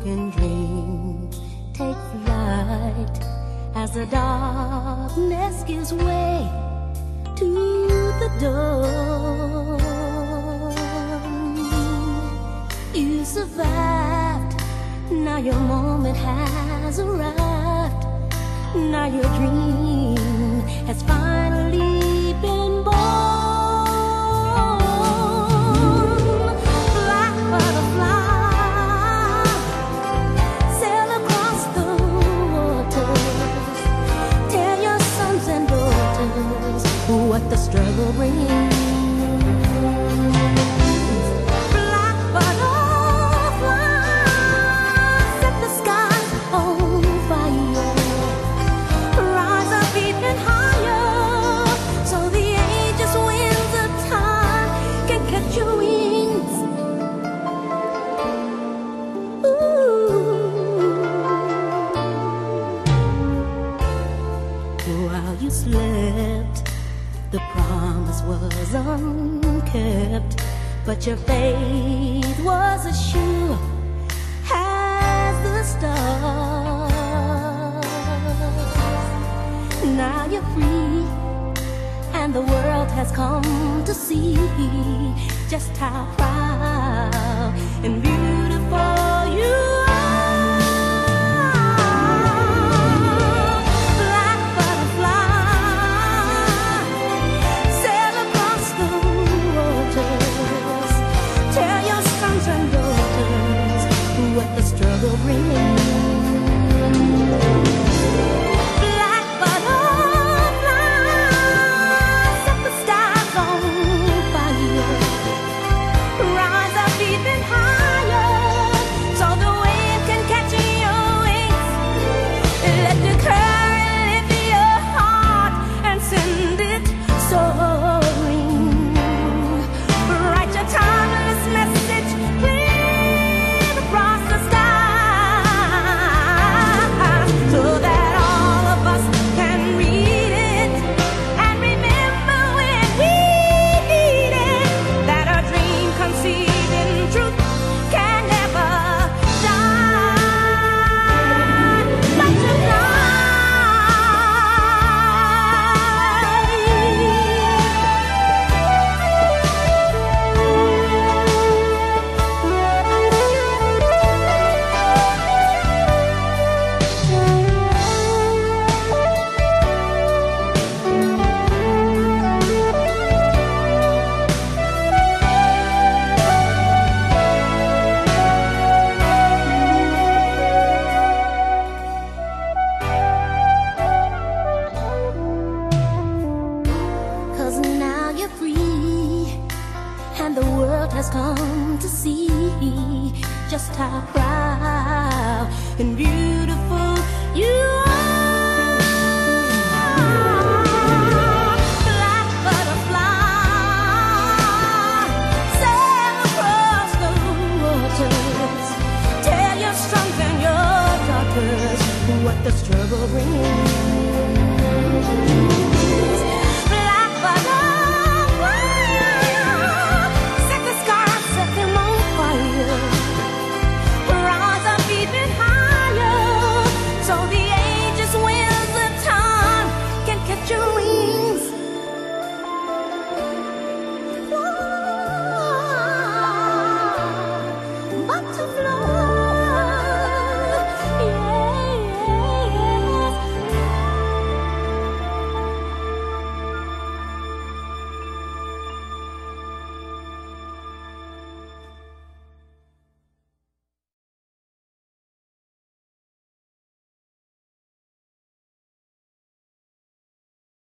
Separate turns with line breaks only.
broken dream take flight as the darkness gives way to the dawn. You survived, now your moment has arrived. Now your dream has finally been born. Black butterfly, sail across the waters. Tell your sons and daughters what the struggle brings. While you slept, the promise was unkept, but your faith was as sure as the stars. Now you're free, and the world has come to see just how proud and beautiful you are. What the struggle brings. Black butterfly, set the stars on fire. Rise up even higher, so the wind can catch your wings. Let the current lift your heart and send it soaring. Write your timeless message clear across the sky, so that all of us can read it and remember when we need it, that a dream conceived in truth can never die. But now you're free, and the world has come to see just how proud and beautiful you are. Black butterfly, sail across the waters. Tell your sons and your daughters what the struggle brings.